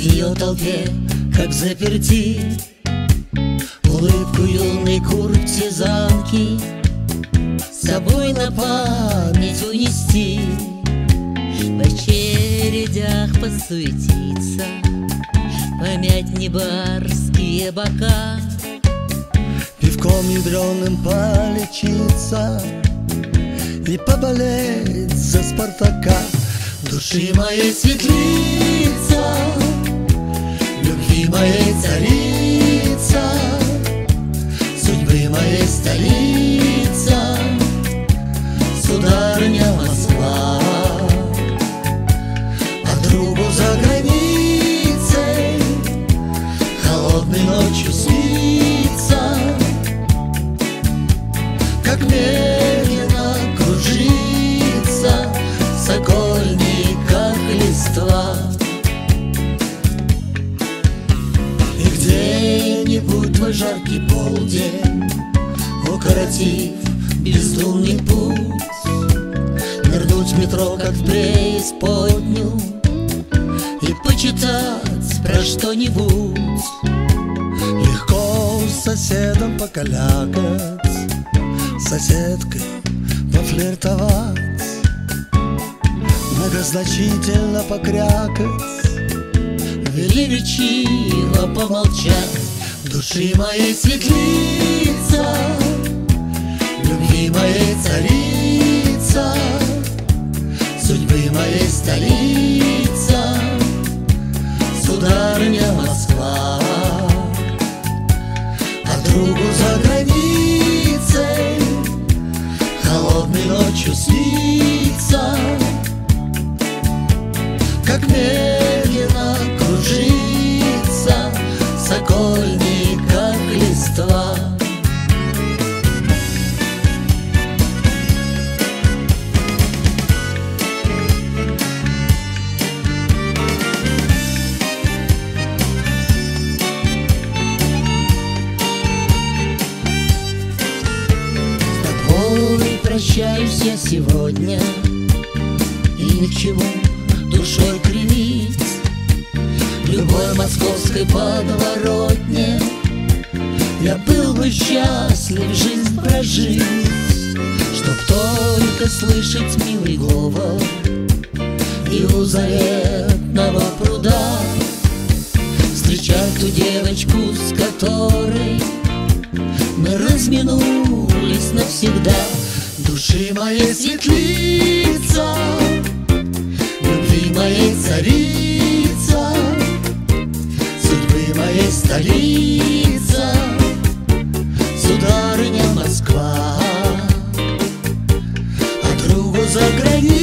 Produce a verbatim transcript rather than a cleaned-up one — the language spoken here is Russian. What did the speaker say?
ее толпе, как заперти, улыбку юной куртизанки с собой на память унести. В очередях подсуетиться, помять небарские бока, пивком ядреным полечиться и поболеть за Спартака. Души моей светлица, любви моей царица, судьбы моей столица, сударыня Москва. А другу за границей холодной ночью снится, как медленно кружится в сокольниках листва. И где-нибудь твой жаркий полдень, укоротив бездумный путь, нырнуть в метро, как в преисподнюю, и почитать про что-нибудь. Легко с соседом покалякать, с соседкой пофлиртовать, многозначительно покрякать, велеречиво помолчать. Души моей светлица, любви моей царица, судьбы моей столица, сударыня Москва. А другу за границей холодной ночью снится, как медленно кружится в сокольниках листва. С тобой прощаюсь я сегодня, и ни к чему душой кривить. В любой московской подворотне я был бы счастлив жизнь прожить, чтоб только слышать милый говор и у заветного пруда встречать ту девочку, с которой мы разминулись навсегда. Души моей светлица, любви моей царица, судьбы моей столица, сударыня Москва. А другу за границей